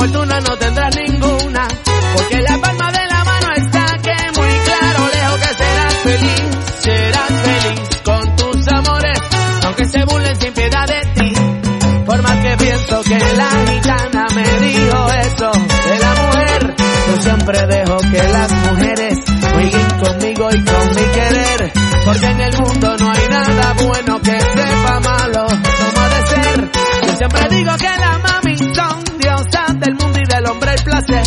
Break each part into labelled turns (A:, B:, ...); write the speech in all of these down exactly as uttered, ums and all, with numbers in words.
A: fortuna no tendrás ninguna, porque la palma de la mano está que muy claro, lejos que serás feliz, serás feliz con tus amores, aunque se burlen sin piedad de ti. Por más que pienso que la gitana me dijo eso de la mujer, yo siempre dejo que las mujeres jueguen conmigo y con mi querer, porque en el mundo no hay nada bueno que sepa malo, no ha de ser. Yo siempre digo que las mami son diosas del mundo y del hombre el placer.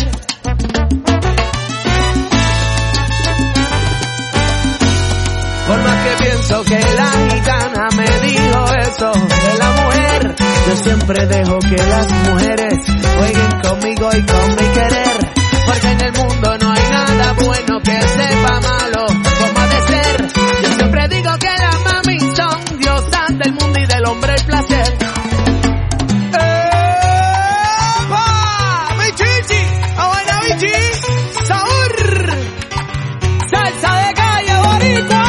A: Por más que pienso que la gitana me dijo eso de la mujer, yo siempre dejo que las mujeres jueguen conmigo y con mi querer, porque en el mundo no hay nada bueno que sepa malo, como ha de ser. Yo siempre digo que las mami son diosas del mundo y del hombre el placer. ¡Epa! ¡Mi chichi! ¡Buena bichi! ¡Sabor! ¡Salsa de calle boricua!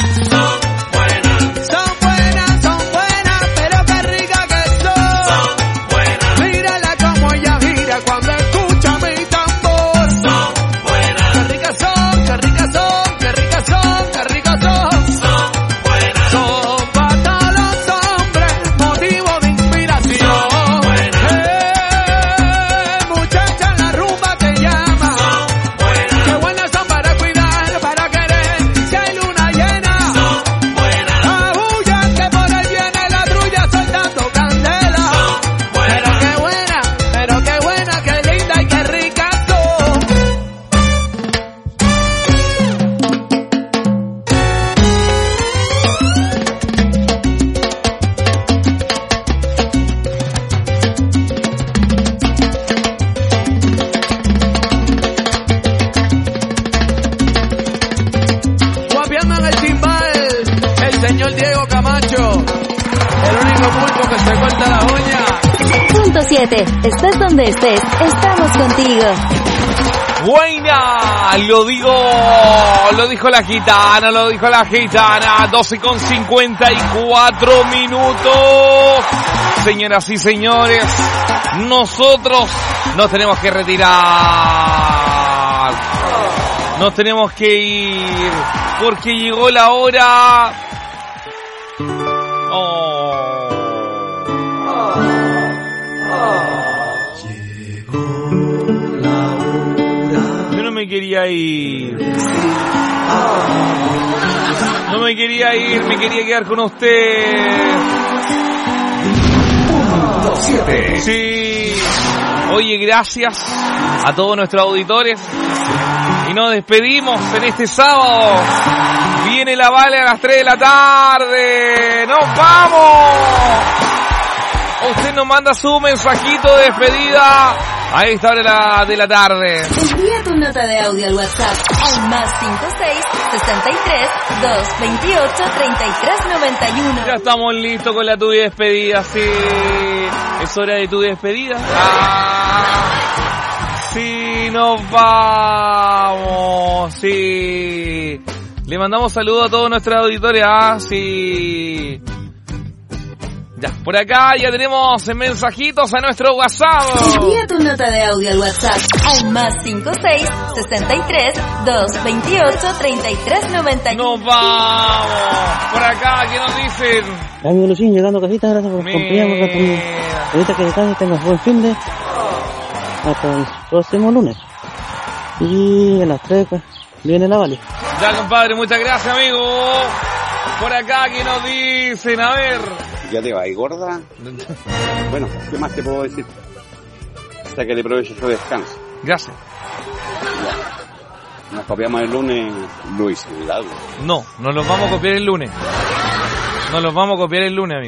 B: Estés donde estés, estamos contigo.
C: Buena, lo digo, lo dijo la gitana, lo dijo la gitana. doce con cincuenta y cuatro minutos. Señoras y señores, nosotros nos tenemos que retirar. Nos tenemos que ir porque llegó la hora. Oh. No me quería ir. No me quería ir, me quería quedar con usted.
D: Punto siete.
C: Sí. Oye, gracias a todos nuestros auditores. Y nos despedimos en este sábado. Viene la Vale a las tres de la tarde. ¡Nos vamos! Usted nos manda su mensajito de despedida a esta hora de la, de la tarde.
B: Envía tu nota de audio al WhatsApp al más cinco seis, sesenta y tres, doscientos veintiocho, treinta y tres noventa y uno.
C: Ya estamos listos con la tuya despedida, sí. Es hora de tu despedida. Ah, sí, nos vamos, sí. Le mandamos saludos a todos nuestros auditores, ah, sí. Ya, por acá ya tenemos mensajitos a nuestro WhatsApp.
B: Envía tu nota de audio al WhatsApp al más cinco seis, sesenta y tres, doscientos veintiocho, treinta y tres noventa y uno.
C: Nos vamos. Por acá, ¿qué nos dicen?
E: Amigo Lucín, llegando a casita, gracias por acompañarnos. Ahorita que descanses, tengas buen fin de hasta el próximo lunes. Y a las tres viene la Vale.
C: Ya, compadre, muchas gracias, amigo. Por acá, ¿qué nos dicen? A ver.
F: ¿Ya te vas, gorda? Bueno, ¿qué más te puedo decir? Hasta que le aproveche su descanso.
C: Gracias.
F: Ya. Nos copiamos el lunes, Luis Lago.
C: No, nos los vamos a copiar el lunes. Nos los vamos a copiar el lunes, amigo.